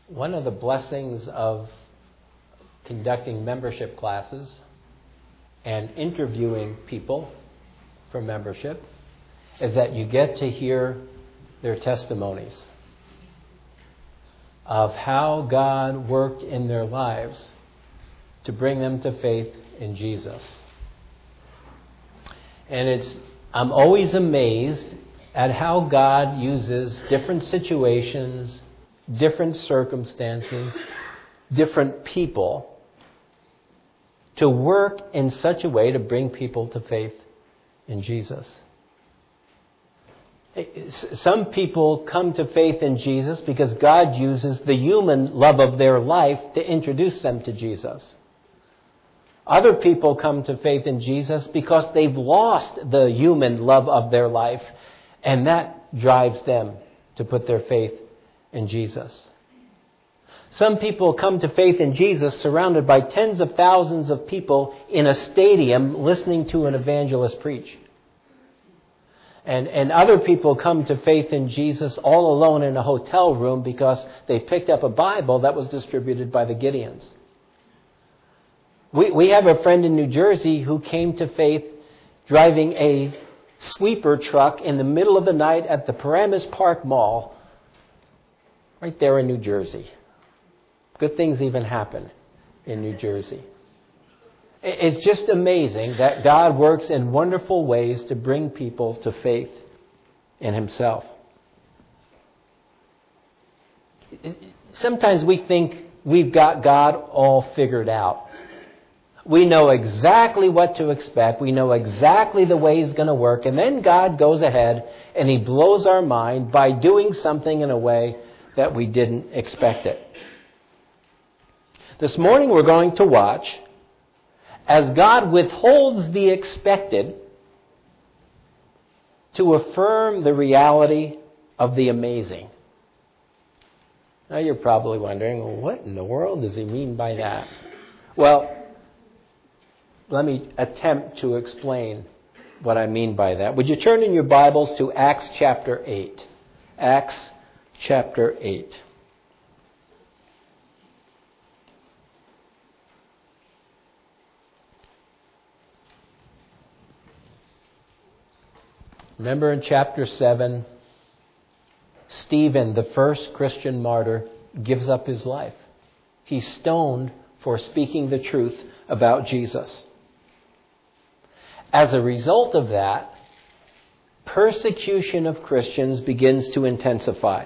One of the blessings of conducting membership classes and interviewing people for membership is that you get to hear their testimonies of how God worked in their lives to bring them to faith in Jesus. And I'm always amazed at how God uses different situations, different circumstances, different people to work in such a way to bring people to faith in Jesus. Some people come to faith in Jesus because God uses the human love of their life to introduce them to Jesus. Other people come to faith in Jesus because they've lost the human love of their life, and that drives them to put their faith in Jesus. Some people come to faith in Jesus surrounded by tens of thousands of people in a stadium listening to an evangelist preach. And other people come to faith in Jesus all alone in a hotel room because they picked up a Bible that was distributed by the Gideons. We have a friend in New Jersey who came to faith driving a sweeper truck in the middle of the night at the Paramus Park Mall, right there in New Jersey. Good things even happen in New Jersey. It's just amazing that God works in wonderful ways to bring people to faith in Himself. Sometimes we think we've got God all figured out. We know exactly what to expect. We know exactly the way He's going to work. And then God goes ahead and He blows our mind by doing something in a way that we didn't expect it. This morning we're going to watch as God withholds the expected to affirm the reality of the amazing. Now you're probably wondering, well, what in the world does He mean by that? Well, let me attempt to explain what I mean by that. Would you turn in your Bibles to Acts chapter 8? Acts chapter 8. Remember in chapter 7, Stephen, the first Christian martyr, gives up his life. He's stoned for speaking the truth about Jesus. As a result of that, persecution of Christians begins to intensify.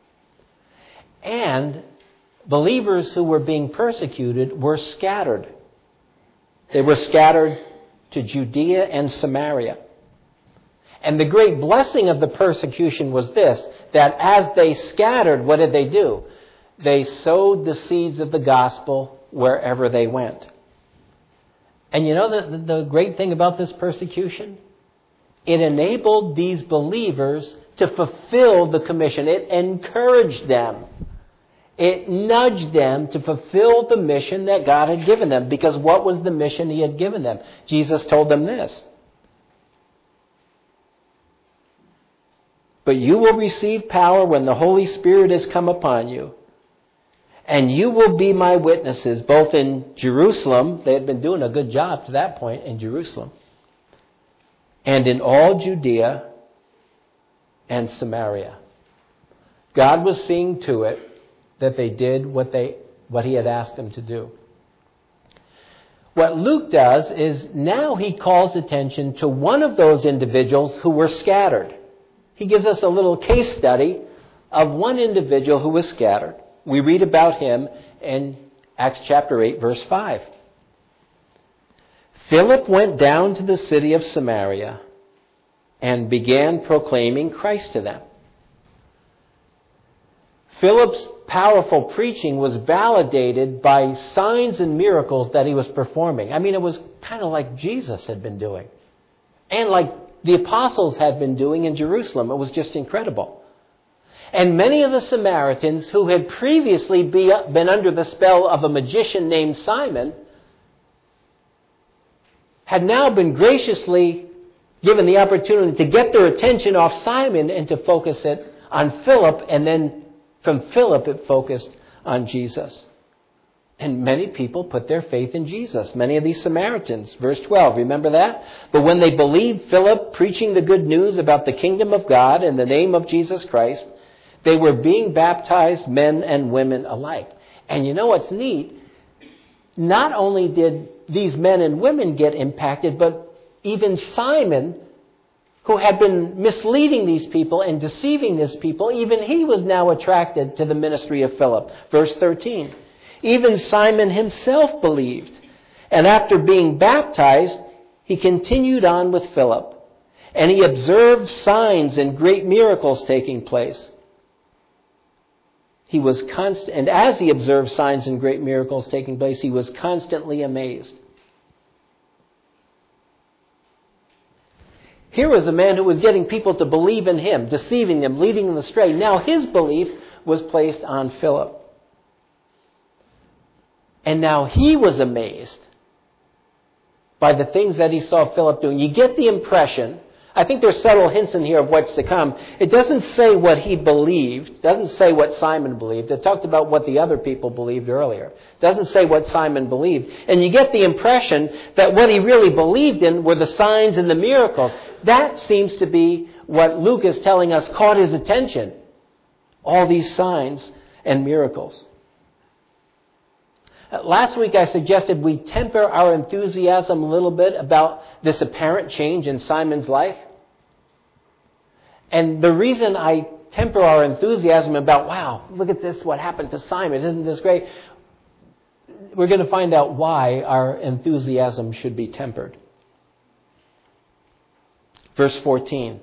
And believers who were being persecuted were scattered. They were scattered to Judea and Samaria. And the great blessing of the persecution was this, that as they scattered, what did they do? They sowed the seeds of the gospel wherever they went. And you know the great thing about this persecution? It enabled these believers to fulfill the commission. It encouraged them. It nudged them to fulfill the mission that God had given them. Because what was the mission He had given them? Jesus told them this. But you will receive power when the Holy Spirit has come upon you. And you will be my witnesses, both in Jerusalem. They had been doing a good job to that point in Jerusalem. And in all Judea and Samaria. God was seeing to it that they did what He had asked them to do. What Luke does is now he calls attention to one of those individuals who were scattered. He gives us a little case study of one individual who was scattered. We read about him in Acts chapter 8, verse 5. Philip went down to the city of Samaria and began proclaiming Christ to them. Philip's powerful preaching was validated by signs and miracles that he was performing. I mean, it was kind of like Jesus had been doing. And like the apostles had been doing in Jerusalem. It was just incredible. And many of the Samaritans who had previously been under the spell of a magician named Simon had now been graciously given the opportunity to get their attention off Simon and to focus it on Philip, and then from Philip it focused on Jesus. And many people put their faith in Jesus. Many of these Samaritans. Verse 12, remember that? But when they believed Philip preaching the good news about the kingdom of God in the name of Jesus Christ, they were being baptized, men and women alike. And you know what's neat? Not only did these men and women get impacted, but even Simon, who had been misleading these people and deceiving these people, even he was now attracted to the ministry of Philip. Verse 13. Even Simon himself believed, and after being baptized, he continued on with Philip, and he observed signs and great miracles taking place. And as he observed signs and great miracles taking place, he was constantly amazed. Here was a man who was getting people to believe in him, deceiving them, leading them astray. Now his belief was placed on Philip. And now he was amazed by the things that he saw Philip doing. You get the impression, I think there's subtle hints in here of what's to come. It doesn't say what he believed. It doesn't say what Simon believed. It talked about what the other people believed earlier. It doesn't say what Simon believed. And you get the impression that what he really believed in were the signs and the miracles. That seems to be what Luke is telling us caught his attention. All these signs and miracles. Last week I suggested we temper our enthusiasm a little bit about this apparent change in Simon's life. And the reason I temper our enthusiasm about, wow, look at this, what happened to Simon, isn't this great? We're going to find out why our enthusiasm should be tempered. Verse 14.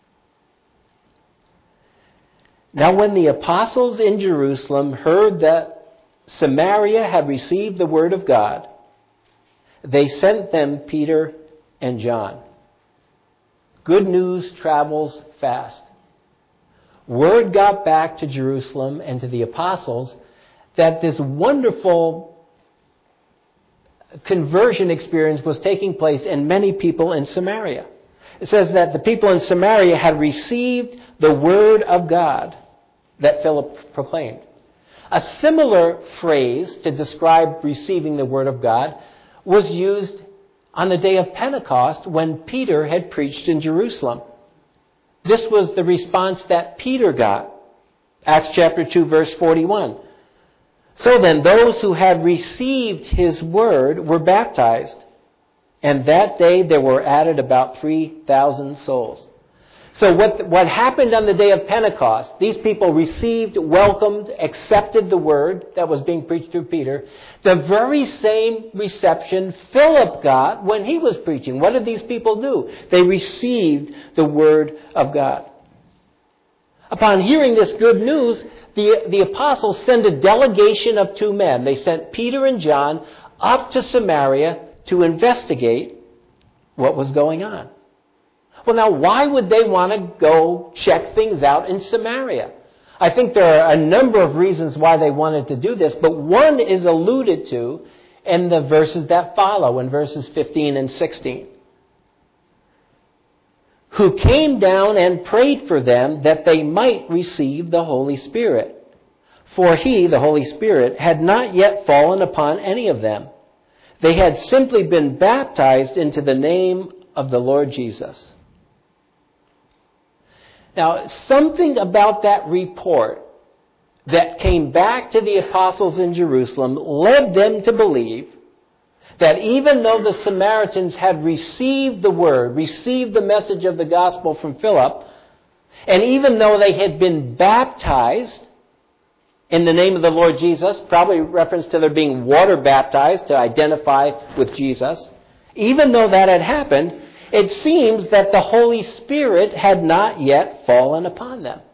Now when the apostles in Jerusalem heard that Samaria had received the word of God, they sent them Peter and John. Good news travels fast. Word got back to Jerusalem and to the apostles that this wonderful conversion experience was taking place in many people in Samaria. It says that the people in Samaria had received the word of God that Philip proclaimed. A similar phrase to describe receiving the word of God was used on the day of Pentecost when Peter had preached in Jerusalem. This was the response that Peter got. Acts chapter 2, verse 41. So then, those who had received his word were baptized, and that day there were added about 3,000 souls. So what happened on the day of Pentecost, these people received, welcomed, accepted the word that was being preached through Peter. The very same reception Philip got when he was preaching. What did these people do? They received the word of God. Upon hearing this good news, the apostles sent a delegation of 2 men. They sent Peter and John up to Samaria to investigate what was going on. Well, now, why would they want to go check things out in Samaria? I think there are a number of reasons why they wanted to do this, but one is alluded to in the verses that follow, in verses 15 and 16. Who came down and prayed for them that they might receive the Holy Spirit. For he, the Holy Spirit, had not yet fallen upon any of them. They had simply been baptized into the name of the Lord Jesus. Now, something about that report that came back to the apostles in Jerusalem led them to believe that even though the Samaritans had received the word, received the message of the gospel from Philip, and even though they had been baptized in the name of the Lord Jesus, probably reference to their being water baptized to identify with Jesus, even though that had happened, it seems that the Holy Spirit had not yet fallen upon them.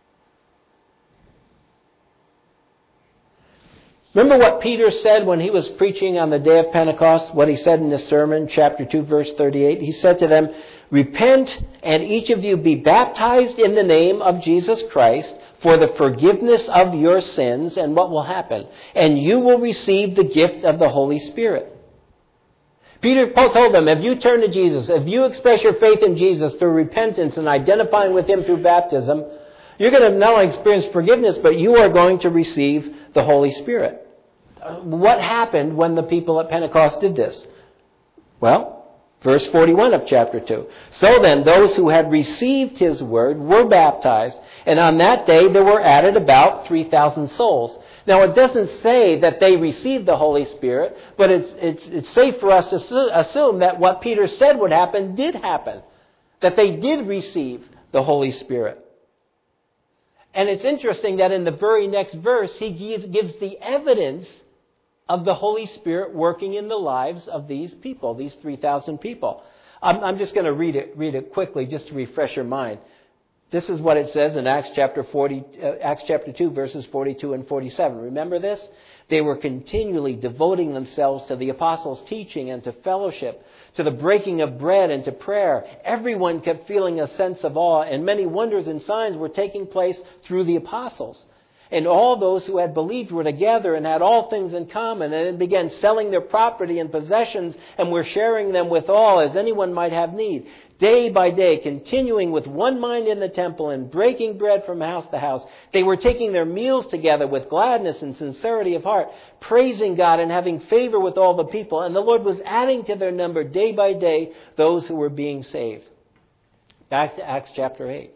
Remember what Peter said when he was preaching on the day of Pentecost, what he said in his sermon, chapter 2, verse 38? He said to them, "Repent, and each of you be baptized in the name of Jesus Christ for the forgiveness of your sins," and what will happen? "And you will receive the gift of the Holy Spirit." Peter told them, if you turn to Jesus, if you express your faith in Jesus through repentance and identifying with him through baptism, you're going to not only experience forgiveness, but you are going to receive the Holy Spirit. What happened when the people at Pentecost did this? Well, verse 41 of chapter 2. So then, those who had received his word were baptized, and on that day there were added about 3,000 souls. Now, it doesn't say that they received the Holy Spirit, but it's safe for us to assume that what Peter said would happen did happen, that they did receive the Holy Spirit. And it's interesting that in the very next verse, he gives the evidence of the Holy Spirit working in the lives of these people, these 3,000 people. I'm just going to read it quickly just to refresh your mind. This is what it says in Acts chapter 2, verses 42 and 47. Remember this? They were continually devoting themselves to the apostles' teaching and to fellowship, to the breaking of bread and to prayer. Everyone kept feeling a sense of awe, and many wonders and signs were taking place through the apostles. And all those who had believed were together and had all things in common, and then began selling their property and possessions and were sharing them with all as anyone might have need. Day by day, continuing with one mind in the temple and breaking bread from house to house, they were taking their meals together with gladness and sincerity of heart, praising God and having favor with all the people. And the Lord was adding to their number day by day those who were being saved. Back to Acts chapter 8.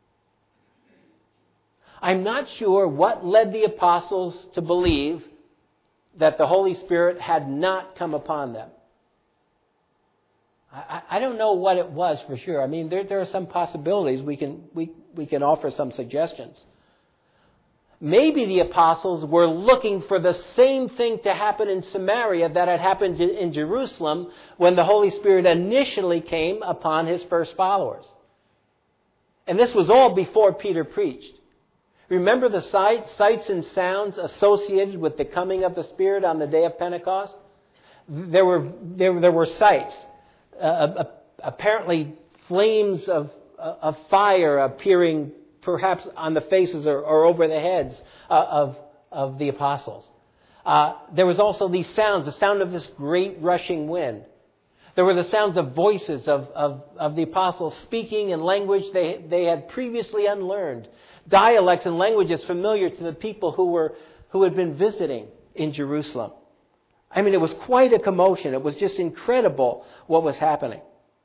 I'm not sure what led the apostles to believe that the Holy Spirit had not come upon them. I don't know what it was for sure. I mean, there are some possibilities. We can offer some suggestions. Maybe the apostles were looking for the same thing to happen in Samaria that had happened in Jerusalem when the Holy Spirit initially came upon his first followers. And this was all before Peter preached. Remember the sights and sounds associated with the coming of the Spirit on the day of Pentecost? There were sights. Apparently flames of fire appearing perhaps on the faces or over the heads of the apostles. There was also these sounds, the sound of this great rushing wind. There were the sounds of voices of the apostles speaking in language they had previously unlearned. Dialects and languages familiar to the people who had been visiting in Jerusalem. I mean, it was quite a commotion. It was just incredible what was happening.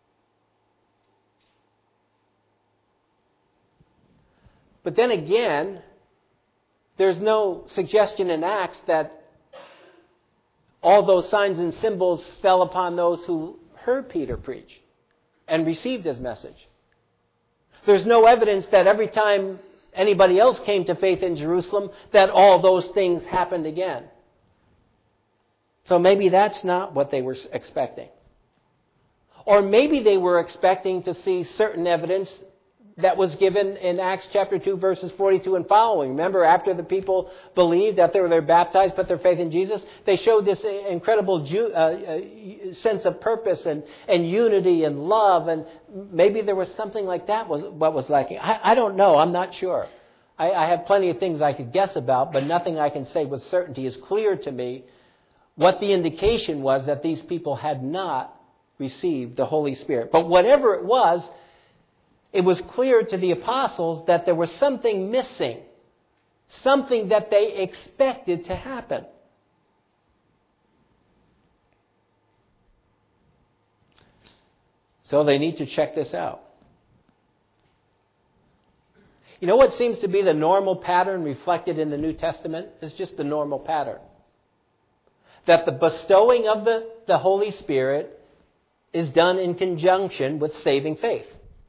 But then again, there's no suggestion in Acts that all those signs and symbols fell upon those who heard Peter preach and received his message. There's no evidence that every time anybody else came to faith in Jerusalem, that all those things happened again. So maybe that's not what they were expecting. Or maybe they were expecting to see certain evidence that was given in Acts chapter 2, verses 42 and following. Remember, after the people believed, after they were baptized, put their faith in Jesus, they showed this incredible sense of purpose and unity and love. And maybe there was something like that was what was lacking. I don't know. I'm not sure. I have plenty of things I could guess about, but nothing I can say with certainty is clear to me what the indication was that these people had not received the Holy Spirit. But whatever it was clear to the apostles that there was something missing, something that they expected to happen. So they need to check this out. You know what seems to be the normal pattern reflected in the New Testament? It's just the normal pattern. That the bestowing of the Holy Spirit is done in conjunction with saving faith.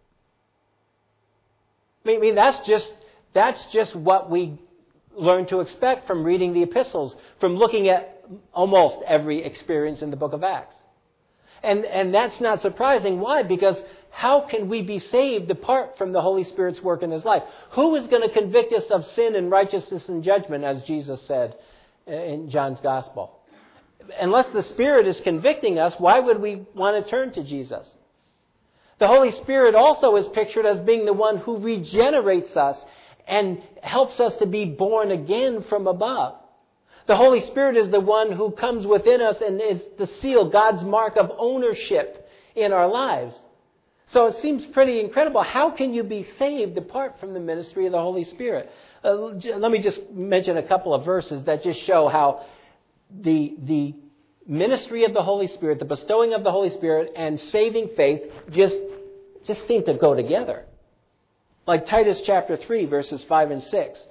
I mean, that's just what we learn to expect from reading the epistles, from looking at almost every experience in the book of Acts. And that's not surprising. Why? Because how can we be saved apart from the Holy Spirit's work in his life? Who is going to convict us of sin and righteousness and judgment, as Jesus said in John's Gospel? Unless the Spirit is convicting us, why would we want to turn to Jesus? The Holy Spirit also is pictured as being the one who regenerates us and helps us to be born again from above. The Holy Spirit is the one who comes within us and is the seal, God's mark of ownership in our lives. So it seems pretty incredible. How can you be saved apart from the ministry of the Holy Spirit? Let me just mention a couple of verses that just show how the ministry of the Holy Spirit, the bestowing of the Holy Spirit, and saving faith just seem to go together. Like Titus chapter 3, verses 5 and 6.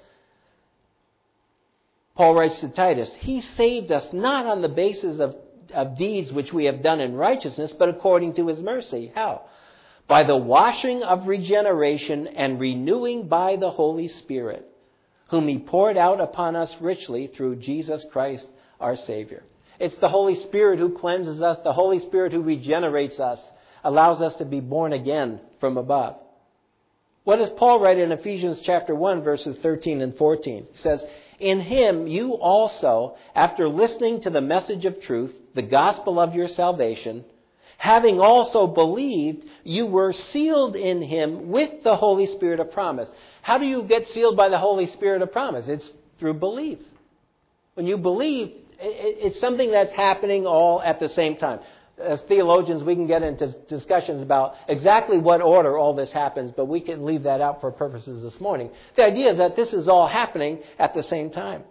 Paul writes to Titus, He saved us not on the basis of deeds which we have done in righteousness, but according to His mercy. How? By the washing of regeneration and renewing by the Holy Spirit, whom He poured out upon us richly through Jesus Christ our Savior. It's the Holy Spirit who cleanses us, the Holy Spirit who regenerates us, allows us to be born again from above. What does Paul write in Ephesians chapter 1, verses 13 and 14? He says, In Him you also, after listening to the message of truth, the gospel of your salvation, having also believed, you were sealed in Him with the Holy Spirit of promise. How do you get sealed by the Holy Spirit of promise? It's through belief. When you believe, it's something that's happening all at the same time. As theologians, we can get into discussions about exactly what order all this happens, but we can leave that out for purposes this morning. The idea is that this is all happening at the same time.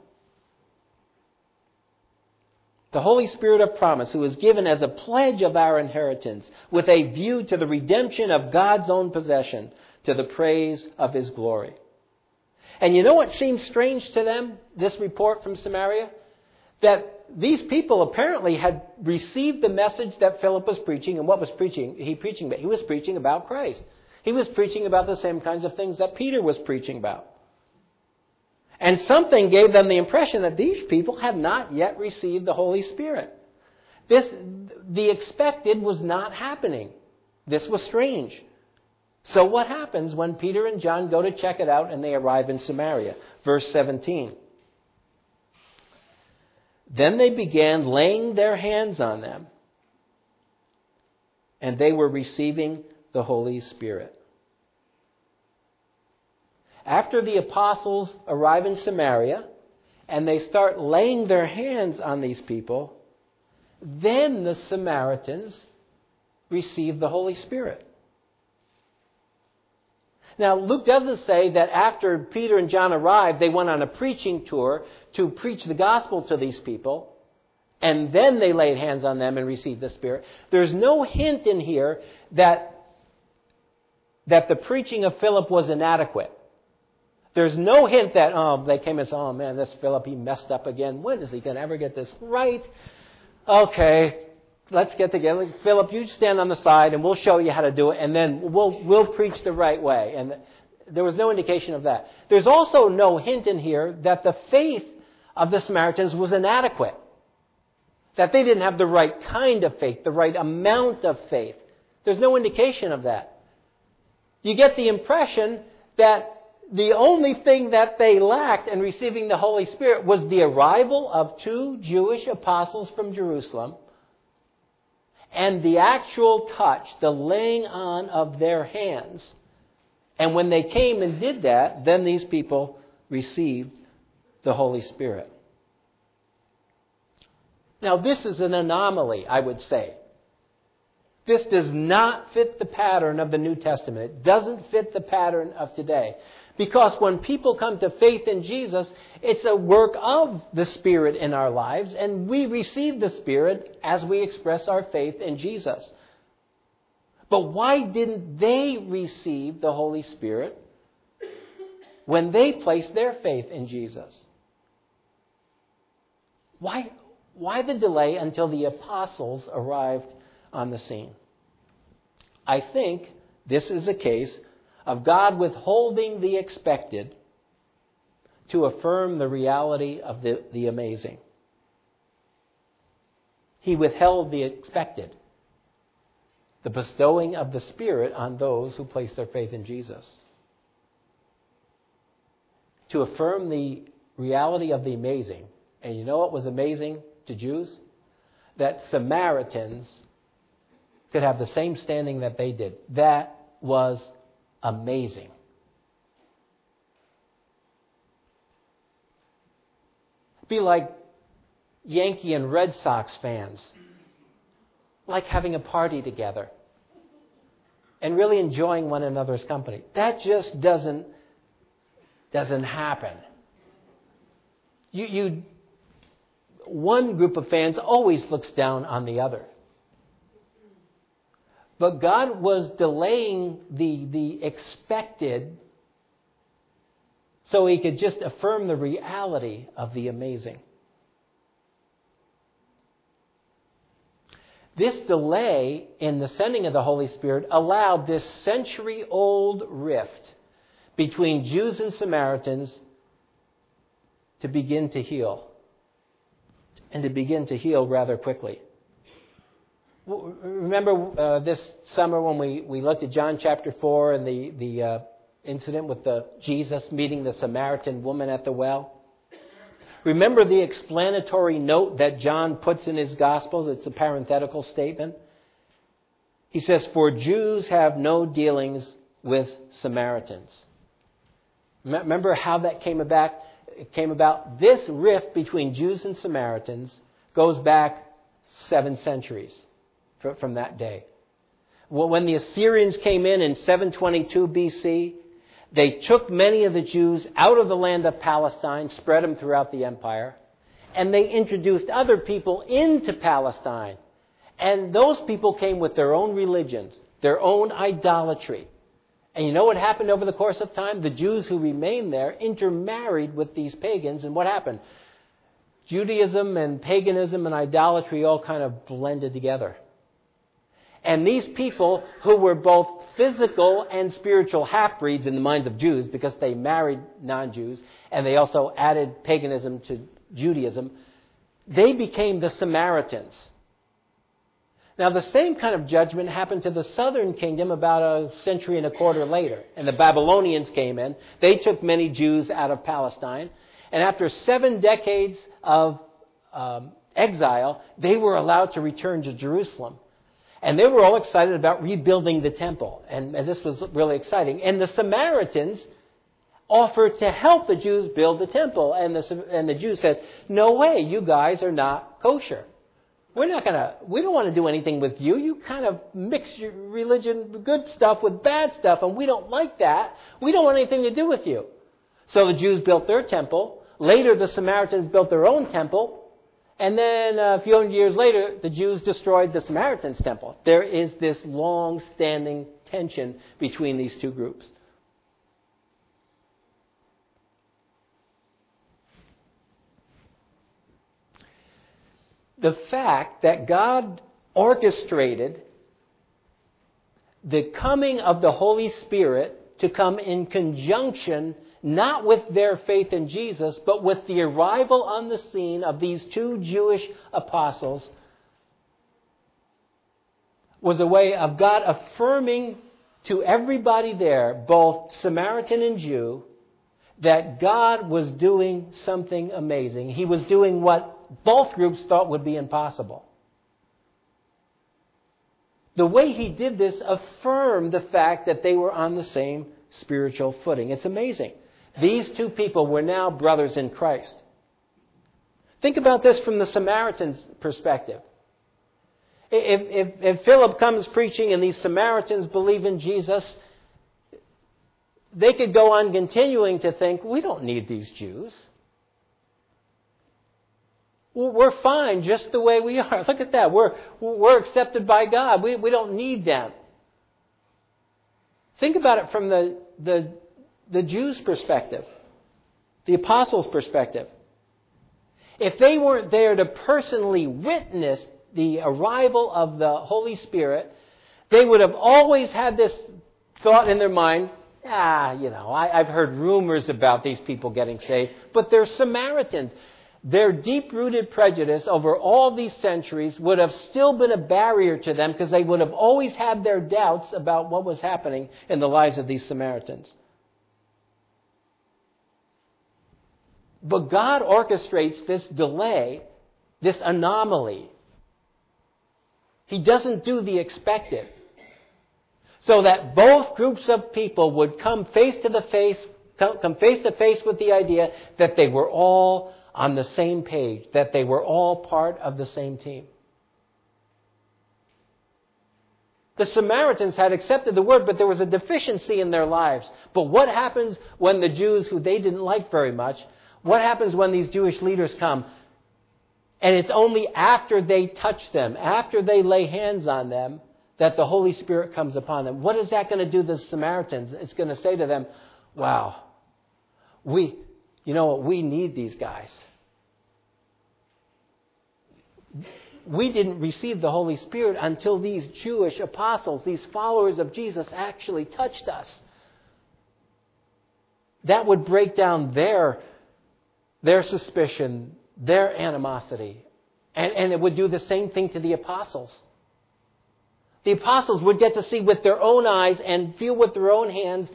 The Holy Spirit of promise, who is given as a pledge of our inheritance, with a view to the redemption of God's own possession, to the praise of His glory. And you know what seems strange to them, this report from Samaria? That these people apparently had received the message that Philip was preaching. And what was he preaching about? He was preaching about Christ. He was preaching about the same kinds of things that Peter was preaching about. And something gave them the impression that these people had not yet received the Holy Spirit. The expected was not happening. This was strange. So what happens when Peter and John go to check it out and they arrive in Samaria? Verse 17. Then they began laying their hands on them, and they were receiving the Holy Spirit. After the apostles arrive in Samaria, and they start laying their hands on these people, then the Samaritans receive the Holy Spirit. Now, Luke doesn't say that after Peter and John arrived, they went on a preaching tour to preach the gospel to these people, and then they laid hands on them and received the Spirit. There's no hint in here that the preaching of Philip was inadequate. There's no hint that, they came and said, oh man, this Philip, he messed up again. When is he going to ever get this right? Okay, let's get together. Philip, you stand on the side and we'll show you how to do it, and then we'll preach the right way. And there was no indication of that. There's also no hint in here that the faith of the Samaritans was inadequate. That they didn't have the right kind of faith, the right amount of faith. There's no indication of that. You get the impression that the only thing that they lacked in receiving the Holy Spirit was the arrival of 2 Jewish apostles from Jerusalem and the actual touch, the laying on of their hands. And when they came and did that, then these people received the Holy Spirit. Now, this is an anomaly, I would say. This does not fit the pattern of the New Testament. It doesn't fit the pattern of today. Because when people come to faith in Jesus, it's a work of the Spirit in our lives, and we receive the Spirit as we express our faith in Jesus. But why didn't they receive the Holy Spirit when they placed their faith in Jesus? Why the delay until the apostles arrived on the scene? I think this is a case of God withholding the expected to affirm the reality of the amazing. He withheld the expected, the bestowing of the Spirit on those who place their faith in Jesus, to affirm the reality of the amazing. And you know what was amazing to Jews? That Samaritans could have the same standing that they did. That was amazing. Be like Yankee and Red Sox fans, like having a party together. and really enjoying one another's company. That just doesn't happen. One group of fans always looks down on the other. But God was delaying the expected so He could just affirm the reality of the amazing. This delay in the sending of the Holy Spirit allowed this century-old rift between Jews and Samaritans to begin to heal. And to begin to heal rather quickly. Remember this summer when we looked at John chapter 4 and the incident with Jesus meeting the Samaritan woman at the well? Remember the explanatory note that John puts in his Gospels? It's a parenthetical statement. He says, "For Jews have no dealings with Samaritans." Remember how that came about? It came about. This rift between Jews and Samaritans goes back 7 centuries from that day. Well, when the Assyrians came in 722 BC, they took many of the Jews out of the land of Palestine, spread them throughout the empire, and they introduced other people into Palestine. And those people came with their own religions, their own idolatry. And you know what happened over the course of time? The Jews who remained there intermarried with these pagans, and what happened? Judaism and paganism and idolatry all kind of blended together. And these people who were both physical and spiritual half-breeds in the minds of Jews because they married non-Jews and they also added paganism to Judaism, they became the Samaritans. Now the same kind of judgment happened to the southern kingdom about a century and a quarter later. And the Babylonians came in. They took many Jews out of Palestine. And after 7 decades of exile, they were allowed to return to Jerusalem. And they were all excited about rebuilding the temple. And this was really exciting. And the Samaritans offered to help the Jews build the temple. And the Jews said, "No way, you guys are not kosher. We don't want to do anything with you. You kind of mix your religion, good stuff with bad stuff, and we don't like that. We don't want anything to do with you." So the Jews built their temple. Later, the Samaritans built their own temple. And then a few hundred years later, the Jews destroyed the Samaritans' temple. There is this long-standing tension between these two groups. The fact that God orchestrated the coming of the Holy Spirit to come in conjunction not with their faith in Jesus, but with the arrival on the scene of these 2 Jewish apostles, was a way of God affirming to everybody there, both Samaritan and Jew, that God was doing something amazing. He was doing what both groups thought would be impossible. The way He did this affirmed the fact that they were on the same spiritual footing. It's amazing. These 2 people were now brothers in Christ. Think about this from the Samaritan's perspective. If Philip comes preaching and these Samaritans believe in Jesus, they could go on continuing to think, we don't need these Jews. We're fine just the way we are. Look at that. We're accepted by God. We don't need them. Think about it from the Jews' perspective, the apostles' perspective. If they weren't there to personally witness the arrival of the Holy Spirit, they would have always had this thought in their mind, I've heard rumors about these people getting saved, but they're Samaritans. Their deep-rooted prejudice over all these centuries would have still been a barrier to them because they would have always had their doubts about what was happening in the lives of these Samaritans. But God orchestrates this delay, this anomaly. He doesn't do the expected. So that both groups of people would come face to face with the idea that they were all on the same page, that they were all part of the same team. The Samaritans had accepted the word, but there was a deficiency in their lives. But what happens when the Jews, who they didn't like very much, what happens when these Jewish leaders come? And it's only after they touch them, after they lay hands on them, that the Holy Spirit comes upon them. What is that going to do to the Samaritans? It's going to say to them, wow, we need these guys. We didn't receive the Holy Spirit until these Jewish apostles, these followers of Jesus, actually touched us. That would break down their suspicion, their animosity. And it would do the same thing to the apostles. The apostles would get to see with their own eyes and feel with their own hands.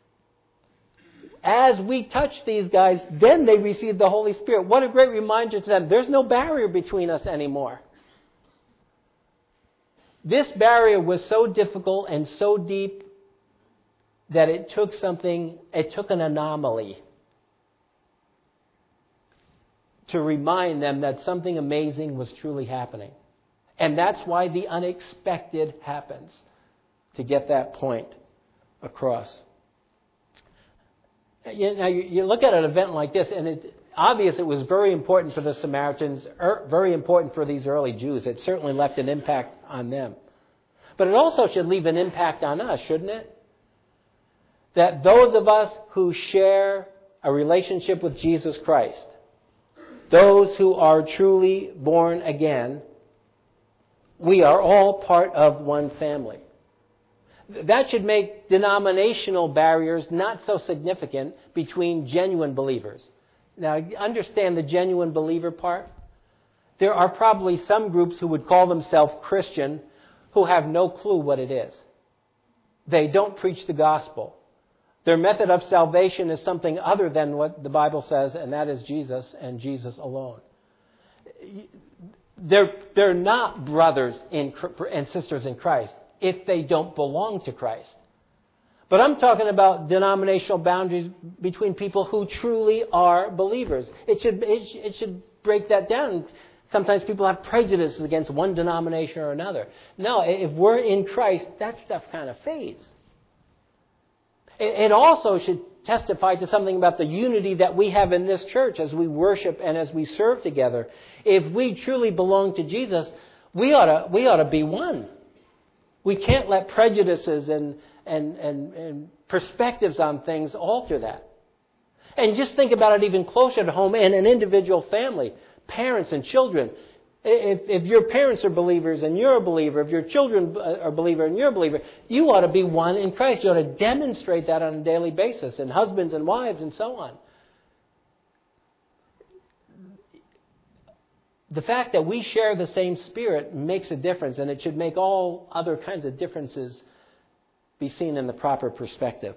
As we touch these guys, then they receive the Holy Spirit. What a great reminder to them. There's no barrier between us anymore. This barrier was so difficult and so deep that it took an anomaly to remind them that something amazing was truly happening. And that's why the unexpected happens, to get that point across. Now, you look at an event like this, and it's obvious it was very important for the Samaritans, very important for these early Jews. It certainly left an impact on them. But it also should leave an impact on us, shouldn't it? That those of us who share a relationship with Jesus Christ, those who are truly born again, we are all part of one family. That should make denominational barriers not so significant between genuine believers. Now, understand the genuine believer part. There are probably some groups who would call themselves Christian who have no clue what it is. They don't preach the gospel. Their method of salvation is something other than what the Bible says, and that is Jesus and Jesus alone. They're not brothers and sisters in Christ if they don't belong to Christ. But I'm talking about denominational boundaries between people who truly are believers. It should break that down. Sometimes people have prejudices against one denomination or another. No, if we're in Christ, that stuff kind of fades. It also should testify to something about the unity that we have in this church as we worship and as we serve together. If we truly belong to Jesus, we ought to be one. We can't let prejudices and perspectives on things alter that. And just think about it even closer to home in an individual family, parents and children. If your parents are believers and you're a believer, if your children are a believer and you're a believer, you ought to be one in Christ. You ought to demonstrate that on a daily basis, and husbands and wives and so on. The fact that we share the same Spirit makes a difference, and it should make all other kinds of differences be seen in the proper perspective.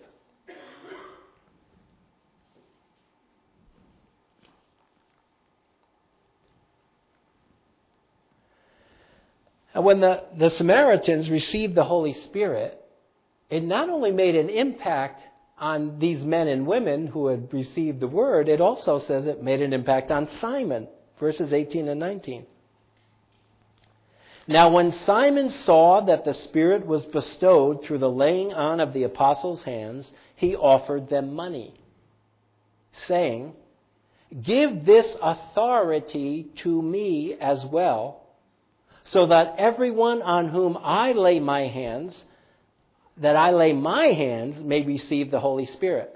And when the Samaritans received the Holy Spirit, it not only made an impact on these men and women who had received the Word, it also says it made an impact on Simon, verses 18 and 19. Now when Simon saw that the Spirit was bestowed through the laying on of the apostles' hands, he offered them money, saying, "Give this authority to me as well, so that everyone on whom I lay my hands may receive the Holy Spirit."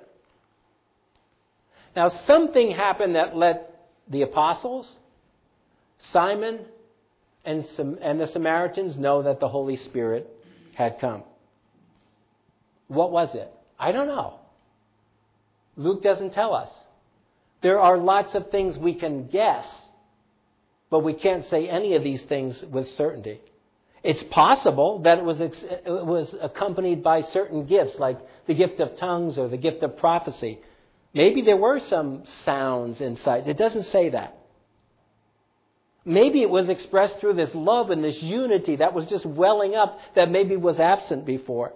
Now something happened that let the apostles, Simon, and the Samaritans know that the Holy Spirit had come. What was it? I don't know. Luke doesn't tell us. There are lots of things we can guess, but we can't say any of these things with certainty. It's possible that it was accompanied by certain gifts, like the gift of tongues or the gift of prophecy. Maybe there were some sounds inside. It doesn't say that. Maybe it was expressed through this love and this unity that was just welling up that maybe was absent before.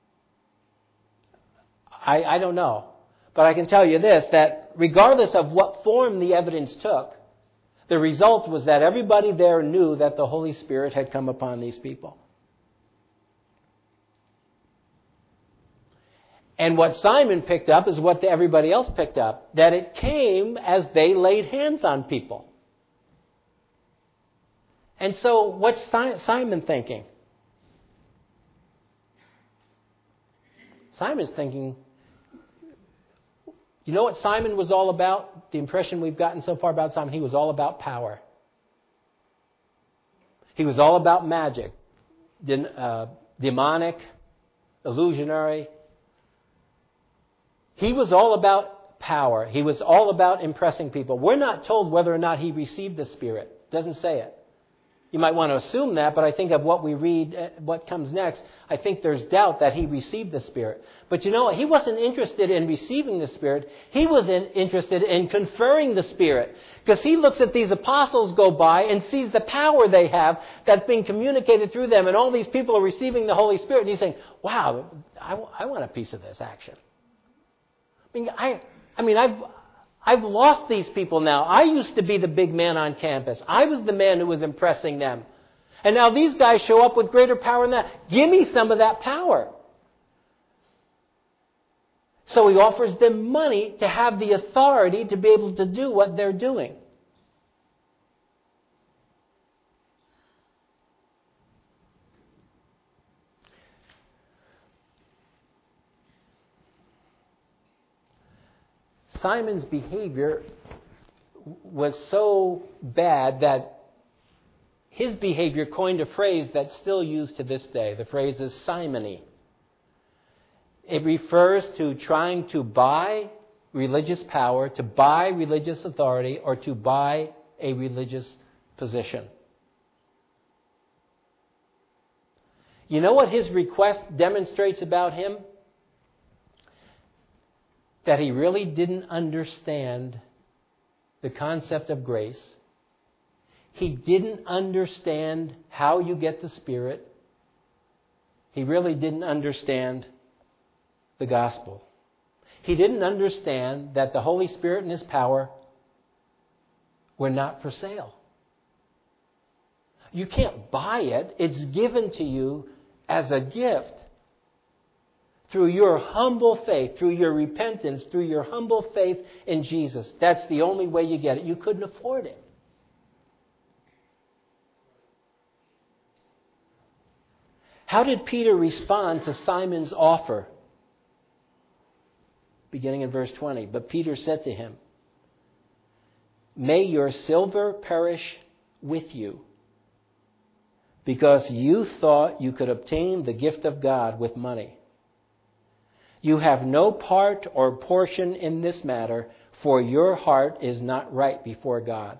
I don't know. But I can tell you this, that regardless of what form the evidence took, the result was that everybody there knew that the Holy Spirit had come upon these people. And what Simon picked up is what everybody else picked up, that it came as they laid hands on people. And so what's Simon thinking? Simon's thinking, you know what Simon was all about? The impression we've gotten so far about Simon, he was all about power. He was all about magic, demonic, illusionary. He was all about power. He was all about impressing people. We're not told whether or not he received the Spirit. It doesn't say it. You might want to assume that, but I think of what we read, what comes next, I think there's doubt that he received the Spirit. But you know what? He wasn't interested in receiving the Spirit. He was interested in conferring the Spirit. Because he looks at these apostles go by and sees the power they have that's being communicated through them. And all these people are receiving the Holy Spirit. And he's saying, wow, I want a piece of this action. I've lost these people now. I used to be the big man on campus. I was the man who was impressing them. And now these guys show up with greater power than that. Give me some of that power. So he offers them money to have the authority to be able to do what they're doing. Simon's behavior was so bad that his behavior coined a phrase that's still used to this day. The phrase is simony. It refers to trying to buy religious power, to buy religious authority, or to buy a religious position. You know what his request demonstrates about him? That he really didn't understand the concept of grace. He didn't understand how you get the Spirit. He really didn't understand the gospel. He didn't understand that the Holy Spirit and His power were not for sale. You can't buy it. It's given to you as a gift. Through your humble faith, through your repentance, through your humble faith in Jesus. That's the only way you get it. You couldn't afford it. How did Peter respond to Simon's offer? Beginning in verse 20. But Peter said to him, "May your silver perish with you, because you thought you could obtain the gift of God with money. You have no part or portion in this matter, for your heart is not right before God."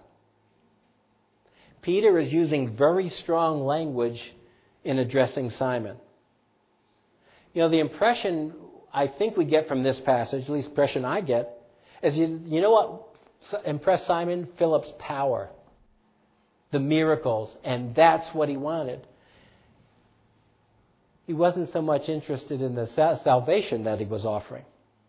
Peter is using very strong language in addressing Simon. You know, the impression I think we get from this passage, at least the impression I get, is you know what impressed Simon? Philip's power, the miracles, and that's what he wanted. He wasn't so much interested in the salvation that he was offering.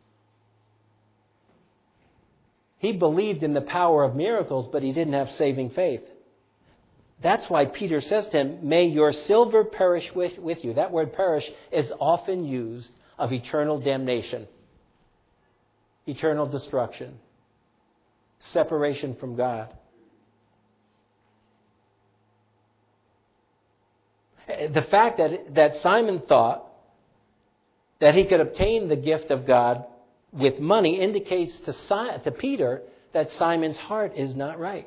He believed in the power of miracles, but he didn't have saving faith. That's why Peter says to him, "May your silver perish with you." That word perish is often used of eternal damnation, eternal destruction, separation from God. The fact that Simon thought that he could obtain the gift of God with money indicates to Peter that Simon's heart is not right.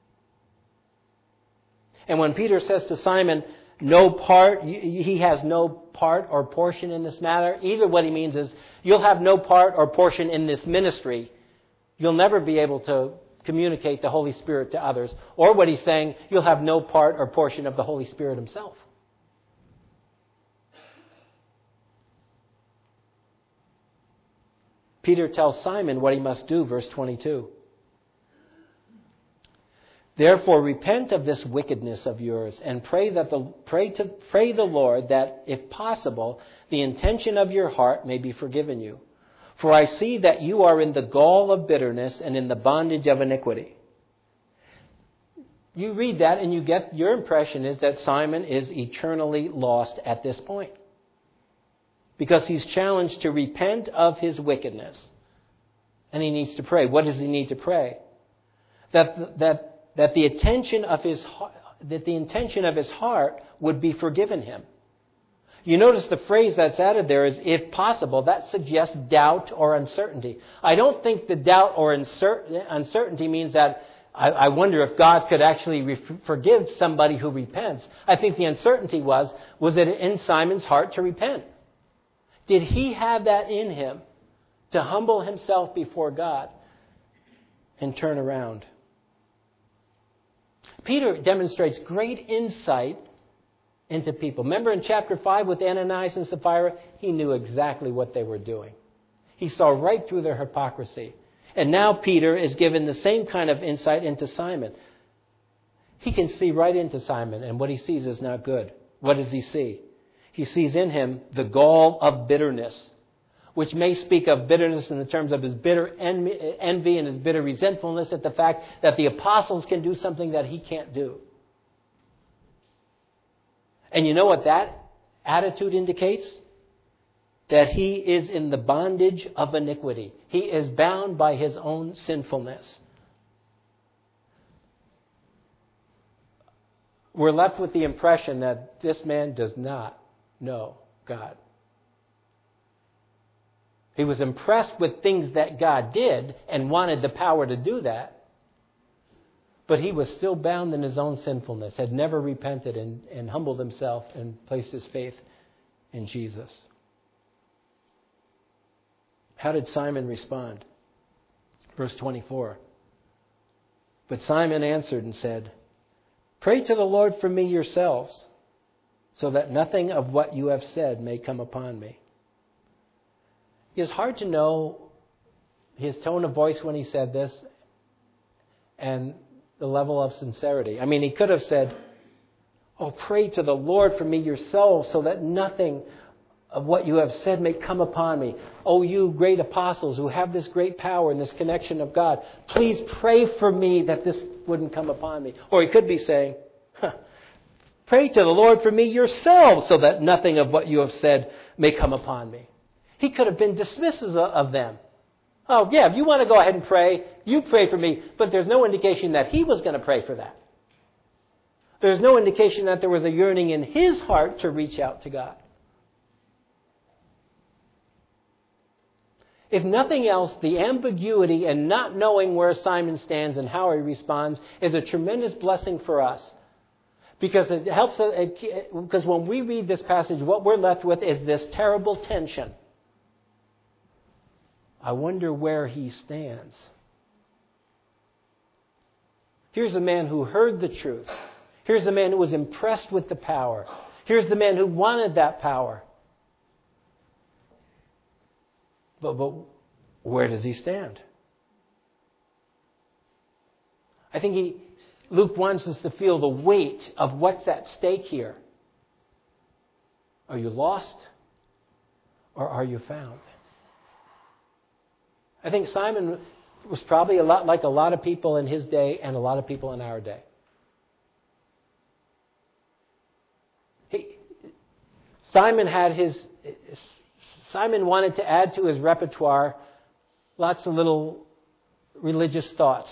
And when Peter says to Simon, he has no part or portion in this matter, either what he means is, you'll have no part or portion in this ministry. You'll never be able to communicate the Holy Spirit to others. Or what he's saying, you'll have no part or portion of the Holy Spirit Himself. Peter tells Simon what he must do, verse 22. "Therefore repent of this wickedness of yours, and pray the Lord that, if possible, the intention of your heart may be forgiven you. For I see that you are in the gall of bitterness and in the bondage of iniquity." You read that and your impression is that Simon is eternally lost at this point. because he's challenged to repent of his wickedness. And he needs to pray. What does he need to pray? That the intention of his heart would be forgiven him. You notice the phrase that's added there is, if possible. That suggests doubt or uncertainty. I don't think the doubt or uncertainty means that I wonder if God could actually forgive somebody who repents. I think the uncertainty was it in Simon's heart to repent? Did he have that in him to humble himself before God and turn around? Peter demonstrates great insight into people. Remember in chapter 5 with Ananias and Sapphira? He knew exactly what they were doing. He saw right through their hypocrisy. And now Peter is given the same kind of insight into Simon. He can see right into Simon, and what he sees is not good. What does he see? He sees in him the gall of bitterness, which may speak of bitterness in the terms of his bitter envy and his bitter resentfulness at the fact that the apostles can do something that he can't do. And you know what that attitude indicates? That he is in the bondage of iniquity. He is bound by his own sinfulness. We're left with the impression that this man does not know God. He was impressed with things that God did and wanted the power to do that. But he was still bound in his own sinfulness, had never repented and humbled himself and placed his faith in Jesus. How did Simon respond? Verse 24. But Simon answered and said, "Pray to the Lord for me yourselves, so that nothing of what you have said may come upon me." It's hard to know his tone of voice when he said this and the level of sincerity. I mean, he could have said, "Oh, pray to the Lord for me yourselves, so that nothing of what you have said may come upon me. Oh, you great apostles who have this great power and this connection of God, please pray for me that this wouldn't come upon me." Or he could be saying, "Pray to the Lord for me yourselves, so that nothing of what you have said may come upon me." He could have been dismissive of them. Oh, yeah, if you want to go ahead and pray, you pray for me. But there's no indication that he was going to pray for that. There's no indication that there was a yearning in his heart to reach out to God. If nothing else, the ambiguity and not knowing where Simon stands and how he responds is a tremendous blessing for us. Because it helps us, because when we read this passage, what we're left with is this terrible tension. I wonder where he stands. Here's a man who heard the truth. Here's a man who was impressed with the power. Here's the man who wanted that power. But where does he stand? I think Luke wants us to feel the weight of what's at stake here. Are you lost or are you found? I think Simon was probably a lot like a lot of people in his day and a lot of people in our day. Simon wanted to add to his repertoire lots of little religious thoughts.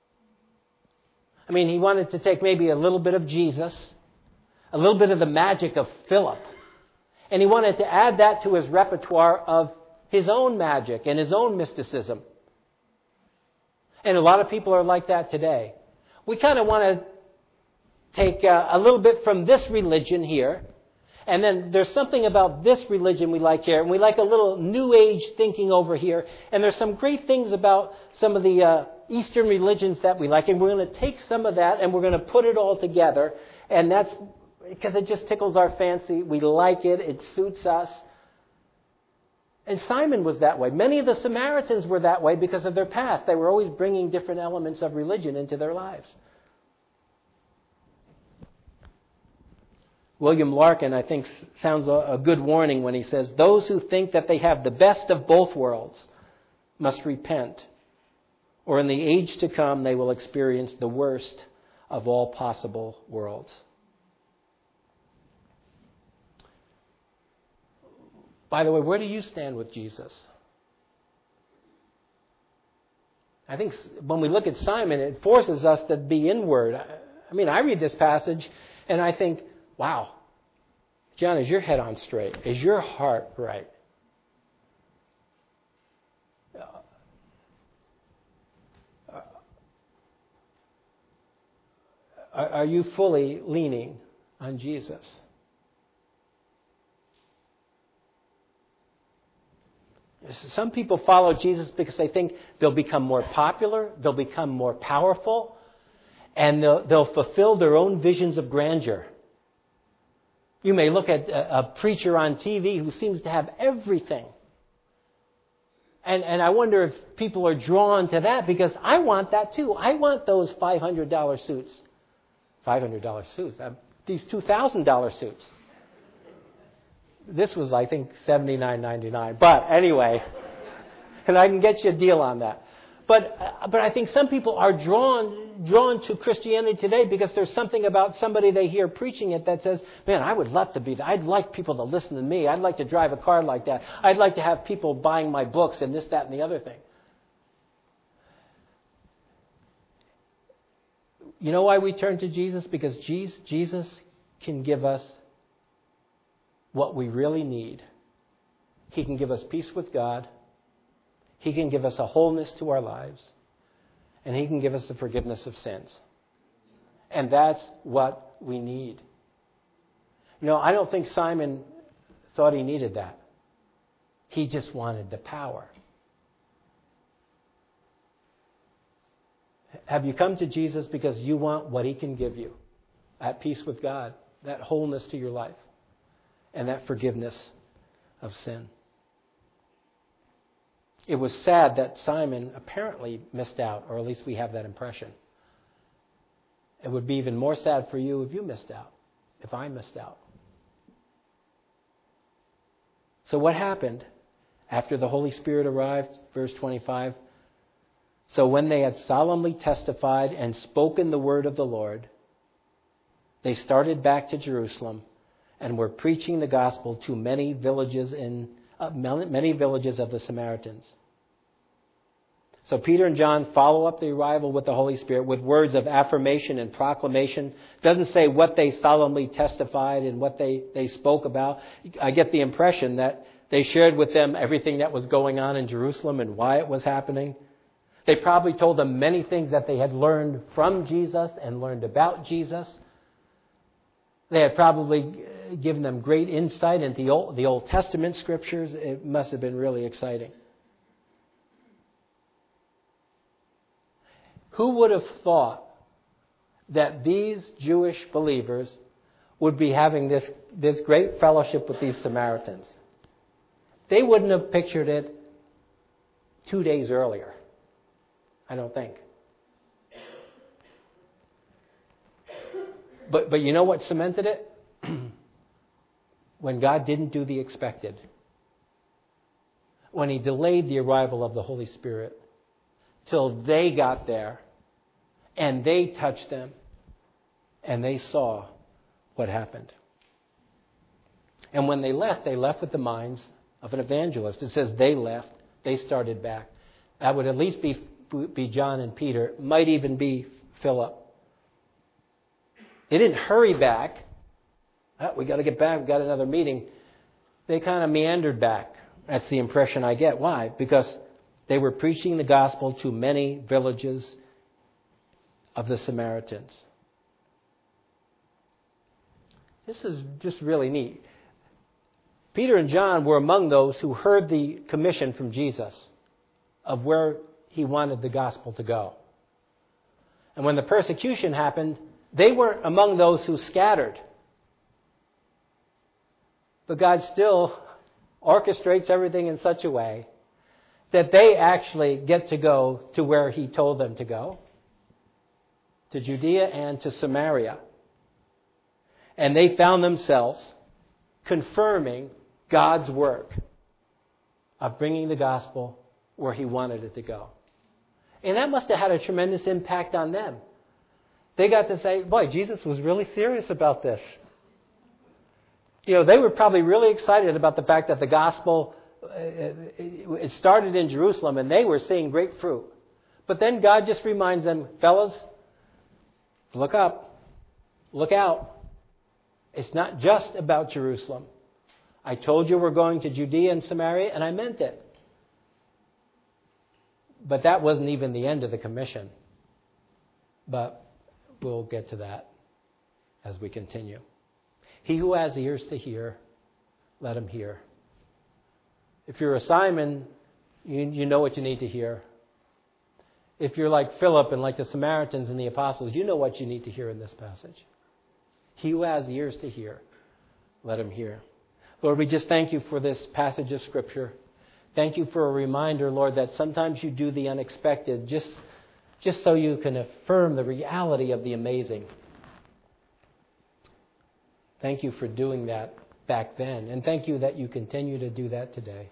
I mean, he wanted to take maybe a little bit of Jesus, a little bit of the magic of Philip, and he wanted to add that to his repertoire of his own magic and his own mysticism. And a lot of people are like that today. We kind of want to take a little bit from this religion here, and then there's something about this religion we like here, and we like a little New Age thinking over here, and there's some great things about some of the Eastern religions that we like, and we're going to take some of that and we're going to put it all together, and that's because it just tickles our fancy. We like it. It suits us. And Simon was that way. Many of the Samaritans were that way because of their past. They were always bringing different elements of religion into their lives. William Larkin, I think, sounds a good warning when he says, "Those who think that they have the best of both worlds must repent, or in the age to come they will experience the worst of all possible worlds." By the way, where do you stand with Jesus? I think when we look at Simon, it forces us to be inward. I mean, I read this passage and I think, wow, John, is your head on straight? Is your heart right? Are you fully leaning on Jesus? Some people follow Jesus because they think they'll become more popular, they'll become more powerful, and they'll fulfill their own visions of grandeur. You may look at a preacher on TV who seems to have everything. And I wonder if people are drawn to that because I want that too. I want those $500 suits. $500 suits. These $2,000 suits. This was, I think, $79.99. But anyway, and I can get you a deal on that. But I think some people are drawn to Christianity today because there's something about somebody they hear preaching it that says, man, I would love to be that. I'd like people to listen to me. I'd like to drive a car like that. I'd like to have people buying my books and this, that, and the other thing. You know why we turn to Jesus? Because Jesus can give us what we really need. He can give us peace with God. He can give us a wholeness to our lives. And He can give us the forgiveness of sins. And that's what we need. You know, I don't think Simon thought he needed that. He just wanted the power. Have you come to Jesus because you want what He can give you? That peace with God, that wholeness to your life, and that forgiveness of sin. It was sad that Simon apparently missed out, or at least we have that impression. It would be even more sad for you if you missed out, if I missed out. So what happened after the Holy Spirit arrived? Verse 25. So when they had solemnly testified and spoken the word of the Lord, they started back to Jerusalem and were preaching the gospel to many villages of the Samaritans. So Peter and John follow up the arrival with the Holy Spirit with words of affirmation and proclamation. It doesn't say what they solemnly testified and what they spoke about. I get the impression that they shared with them everything that was going on in Jerusalem and why it was happening. They probably told them many things that they had learned from Jesus and learned about Jesus. They had probably given them great insight into the Old Testament scriptures. It must have been really exciting. Who would have thought that these Jewish believers would be having this great fellowship with these Samaritans? They wouldn't have pictured it 2 days earlier, I don't think. But you know what cemented it? When God didn't do the expected. When He delayed the arrival of the Holy Spirit till they got there and they touched them and they saw what happened. And when they left with the minds of an evangelist. It says they left, they started back. That would at least be John and Peter, might even be Philip. They didn't hurry back. We got to get back. We've got another meeting. They kind of meandered back. That's the impression I get. Why? Because they were preaching the gospel to many villages of the Samaritans. This is just really neat. Peter and John were among those who heard the commission from Jesus of where He wanted the gospel to go. And when the persecution happened, they weren't among those who scattered. But God still orchestrates everything in such a way that they actually get to go to where He told them to go, to Judea and to Samaria. And they found themselves confirming God's work of bringing the gospel where He wanted it to go. And that must have had a tremendous impact on them. They got to say, boy, Jesus was really serious about this. They were probably really excited about the fact that the gospel, it started in Jerusalem and they were seeing great fruit. But then God just reminds them, fellas, look up, look out. It's not just about Jerusalem. I told you we're going to Judea and Samaria, and I meant it. But that wasn't even the end of the commission. But we'll get to that as we continue. He who has ears to hear, let him hear. If you're a Simon, you know what you need to hear. If you're like Philip and like the Samaritans and the apostles, you know what you need to hear in this passage. He who has ears to hear, let him hear. Lord, we just thank you for this passage of Scripture. Thank you for a reminder, Lord, that sometimes you do the unexpected just so you can affirm the reality of the amazing. Thank you for doing that back then, and thank you that you continue to do that today.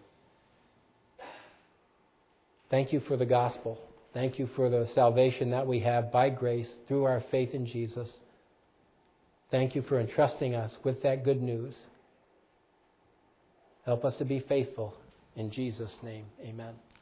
Thank you for the gospel. Thank you for the salvation that we have by grace through our faith in Jesus. Thank you for entrusting us with that good news. Help us to be faithful. In Jesus' name, amen.